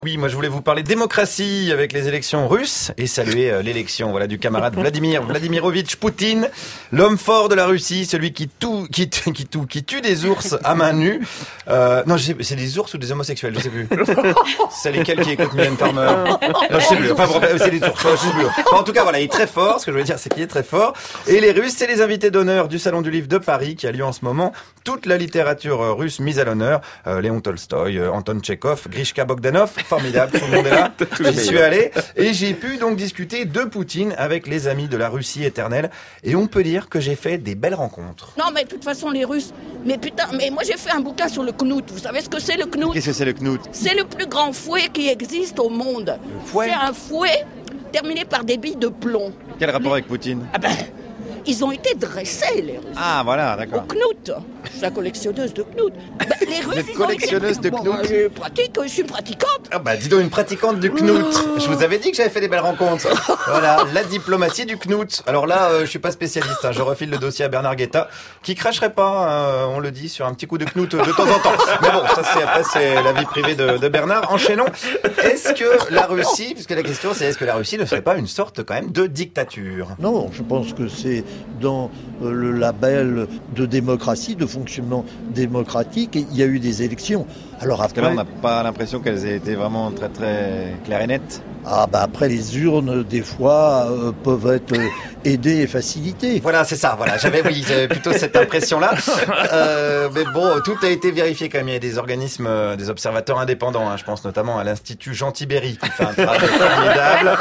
Oui, moi je voulais vous parler démocratie avec les élections russes et saluer l'élection du camarade Vladimir Vladimirovitch Poutine, l'homme fort de la Russie, celui qui tue des ours à main nue. Non, c'est des ours ou des homosexuels, je sais plus. C'est lesquels qui écoutent Mylène Farmer. Non, je sais plus. Enfin, c'est des ours, je sais plus. Enfin, en tout cas, voilà, il est très fort. Ce que je veux dire, c'est qu'il est très fort. Et les Russes, c'est les invités d'honneur du Salon du Livre de Paris qui a lieu en ce moment. Toute la littérature russe mise à l'honneur. Léon Tolstoï, Anton Tchekhov, Grishka Bogdanov. Formidable, tout le monde est là. J'y suis allé et j'ai pu donc discuter de Poutine avec les amis de la Russie éternelle et on peut dire que j'ai fait des belles rencontres. Non mais de toute façon les Russes, mais moi j'ai fait un bouquin sur le knout. Vous savez ce que c'est le knout? Qu'est-ce que c'est le knout? C'est le plus grand fouet qui existe au monde. Le fouet? C'est un fouet terminé par des billes de plomb. Quel rapport avec Poutine? Ils ont été dressés, les Russes. Ah, voilà, d'accord. Au knout. Je suis la collectionneuse de knout. Les Russes, vous êtes collectionneuse de knout? Je suis pratiquante. Ah dis donc, une pratiquante du knout. Je vous avais dit que j'avais fait des belles rencontres. Voilà, la diplomatie du knout. Alors là, je suis pas spécialiste. Je refile le dossier à Bernard Guetta, qui cracherait pas, on le dit, sur un petit coup de knout de temps en temps. Mais bon, ça c'est la vie privée de Bernard. Enchaînons. Est-ce que la Russie, puisque la question c'est est-ce que la Russie ne serait pas une sorte quand même de dictature? Non, je pense que c'est dans le label de démocratie, de fonctionnement démocratique, et il y a eu des élections. Alors après, parce que là, on n'a pas l'impression qu'elles aient été vraiment très très claires et nettes. Après les urnes, des fois, peuvent être aidées et facilitées. Voilà, c'est ça. Voilà, j'avais plutôt cette impression-là. Mais bon, tout a été vérifié quand même. Il y a des organismes, des observateurs indépendants. Je pense notamment à l'Institut Jean Tibéri qui fait un travail formidable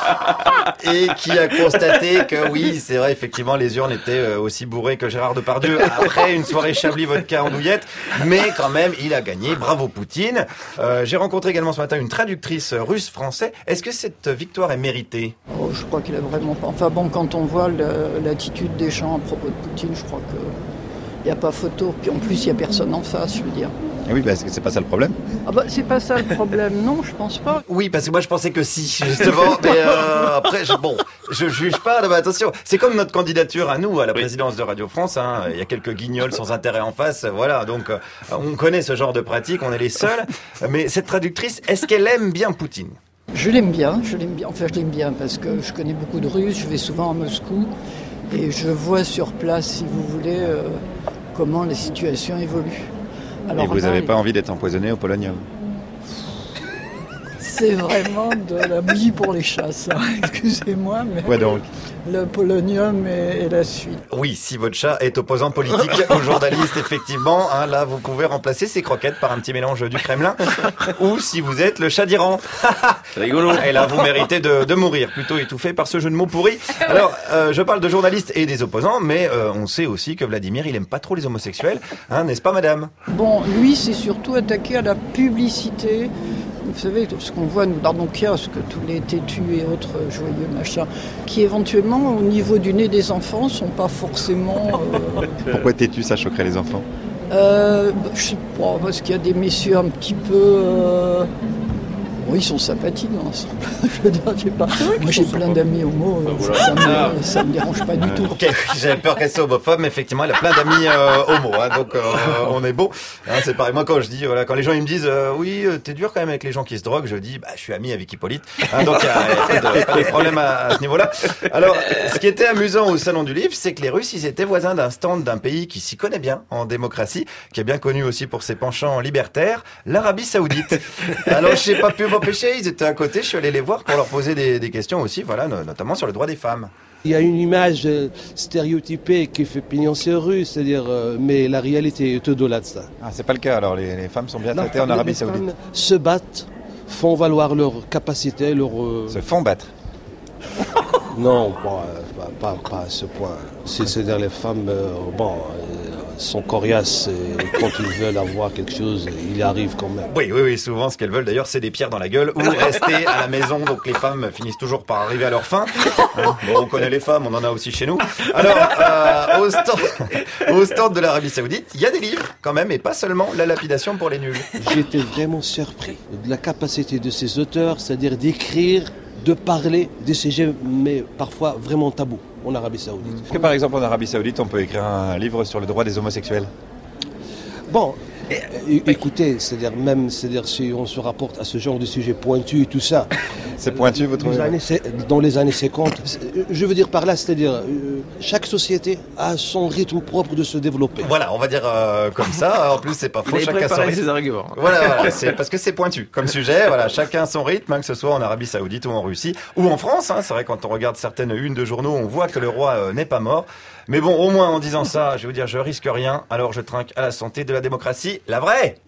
et qui a constaté que oui, c'est vrai, effectivement, les urnes étaient aussi bourrées que Gérard Depardieu après une soirée Chablis vodka andouillette. Mais quand même, il a gagné. Bravo Poutine. J'ai rencontré également ce matin une traductrice russe-français. Est-ce que cette victoire est méritée? Je crois qu'il a vraiment pas. Enfin bon, quand on voit l'attitude des gens à propos de Poutine, je crois qu'il n'y a pas photo. Puis en plus, il n'y a personne en face, je veux dire. Et oui, parce que c'est pas ça le problème. C'est pas ça le problème, non, je pense pas. Oui, parce que moi je pensais que si, justement. Mais après, je juge pas. Mais attention, c'est comme notre candidature à nous, à la présidence de Radio France. Il y a quelques guignols sans intérêt en face. Voilà, donc on connaît ce genre de pratique, on est les seuls. Mais cette traductrice, est-ce qu'elle aime bien Poutine? Je l'aime bien. Enfin, je l'aime bien parce que je connais beaucoup de Russes. Je vais souvent à Moscou et je vois sur place, si vous voulez, comment la situation évolue. Alors, et vous n'avez pas envie d'être empoisonné au polonium? C'est vraiment de la bouillie pour les chats, ça. Excusez-moi, mais quoi donc? Le polonium et la suite. Oui, si votre chat est opposant politique aux journalistes, effectivement, là, vous pouvez remplacer ces croquettes par un petit mélange du Kremlin. Ou si vous êtes le chat d'Iran. C'est rigolo. Et là, vous méritez de mourir, plutôt étouffé par ce jeu de mots pourri. Alors, je parle de journalistes et des opposants, mais on sait aussi que Vladimir, il aime pas trop les homosexuels, n'est-ce pas, madame? Bon, lui, c'est surtout attaqué à la publicité. Vous savez, ce qu'on voit nous dans nos kiosques, tous les têtus et autres joyeux machins, qui éventuellement, au niveau du nez des enfants, sont pas forcément... Pourquoi têtus, ça choquerait les enfants? Je sais pas, parce qu'il y a des messieurs un petit peu... Oui, ils sont sympathiques dans l'ensemble. Je veux dire, je sais pas. Moi, j'ai plein d'amis homo, ça me dérange pas du tout. Ok, j'avais peur qu'elle soit homophobe, mais effectivement, elle a plein d'amis homo, donc on est bon. C'est pareil, moi quand je dis, quand les gens ils me disent, oui, t'es dur quand même avec les gens qui se droguent, je dis, je suis ami avec Hippolyte, donc il n'y a pas de problème à ce niveau-là. Alors, ce qui était amusant au Salon du Livre, c'est que les Russes, ils étaient voisins d'un stand d'un pays qui s'y connaît bien en démocratie, qui est bien connu aussi pour ses penchants libertaires, l'Arabie Saoudite. Alors, je sais pas pu m'empêcher, ils étaient à côté, je suis allé les voir pour leur poser des questions aussi, notamment sur le droit des femmes. Il y a une image stéréotypée qui fait pignon sur rue, c'est-à-dire, mais la réalité est au-delà de ça. C'est pas le cas, alors les femmes sont bien traitées en Arabie Saoudite. Les femmes se battent, font valoir leur capacité, Se font battre? Non, pas à ce point. C'est-à-dire les femmes, sont coriaces et quand ils veulent avoir quelque chose, ils y arrivent quand même. Oui, souvent ce qu'elles veulent d'ailleurs c'est des pierres dans la gueule ou rester à la maison, donc les femmes finissent toujours par arriver à leur fin. On connaît les femmes, on en a aussi chez nous. Alors, au stand de l'Arabie Saoudite, il y a des livres quand même et pas seulement la lapidation pour les nuls. J'étais vraiment surpris de la capacité de ces auteurs, c'est-à-dire d'écrire, de parler de sujets, mais parfois vraiment tabous en Arabie Saoudite. Est-ce que par exemple en Arabie Saoudite, on peut écrire un livre sur le droit des homosexuels? Bon, Écoutez, c'est-à-dire si on se rapporte à ce genre de sujet pointu et tout ça. C'est pointu, vous trouvez? Dans les années 50, je veux dire par là, c'est-à-dire chaque société a son rythme propre de se développer. Voilà, on va dire comme ça. En plus, c'est pas faux. Chacun son rythme. Ses arguments. Voilà, c'est parce que c'est pointu comme sujet. Voilà, chacun son rythme, hein, que ce soit en Arabie Saoudite ou en Russie ou en France. Hein, c'est vrai, quand on regarde certaines unes de journaux, on voit que le roi n'est pas mort. Mais bon, au moins en disant ça, je vais vous dire, je risque rien. Alors je trinque à la santé de la démocratie, la vraie.